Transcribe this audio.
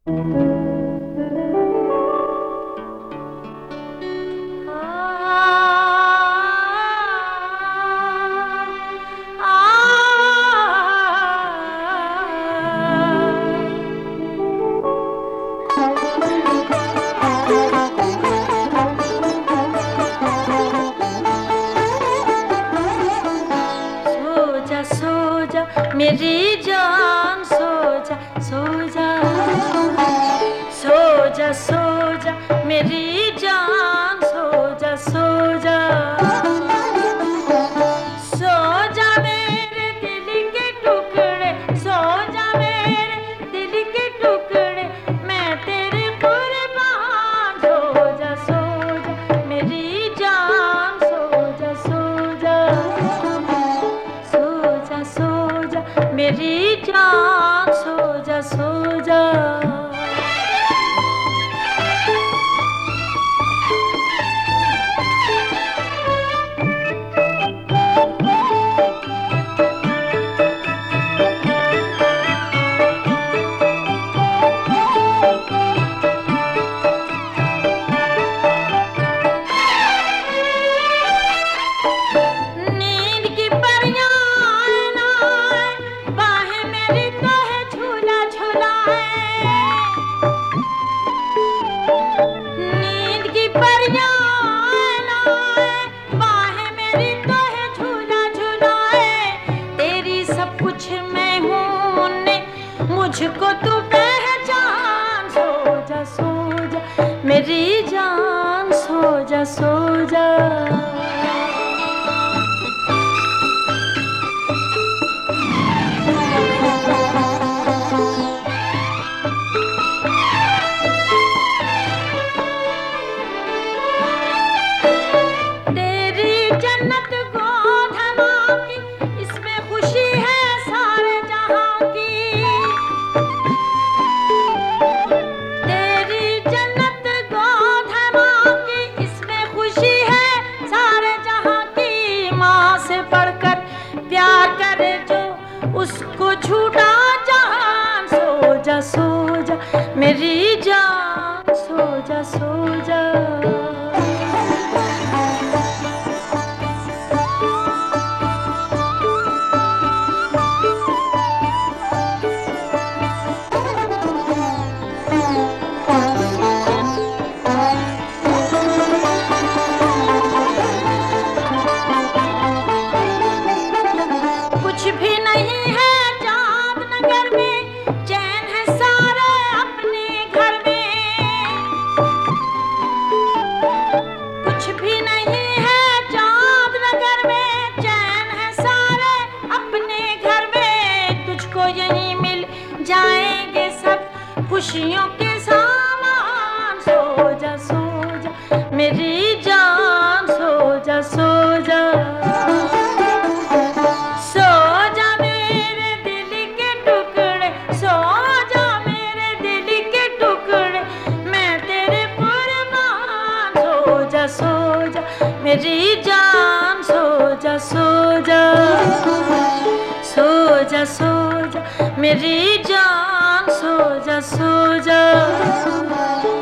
मेरी जान सो जा सो जा सो जा सो जा मेरी जान सो जा सो जा सो जा मेरे दिल के टुकड़े सो जा मेरे दिल के टुकड़े मैं तेरे कुर्बान सो जा मेरी जान सो जा मेरी जान सो जा नींद की परियां नींद की परियां बाहें मेरी तो है झूला झूलाए तेरी सब कुछ मैं हूँ मुझको तू पहचान सो जा मेरी जान सो जा जन्नत गोधमा की इसमें खुशी है सारे जहां की तेरी जन्नत गोधमा की इसमें खुशी है सारे जहां की माँ से बढ़कर प्यार करे जो उसको झूठा जान सो जा मेरी जान सो जा कुछ भी नहीं है चाँद नगर में चैन है सारे अपने घर में कुछ भी नहीं है चाँद नगर में चैन है सारे अपने घर में तुझको यहीं मिल जाएंगे सब खुशियों के सामान सो जा मेरी जान सो जा मेरी जान सो जा मेरी जान सो जा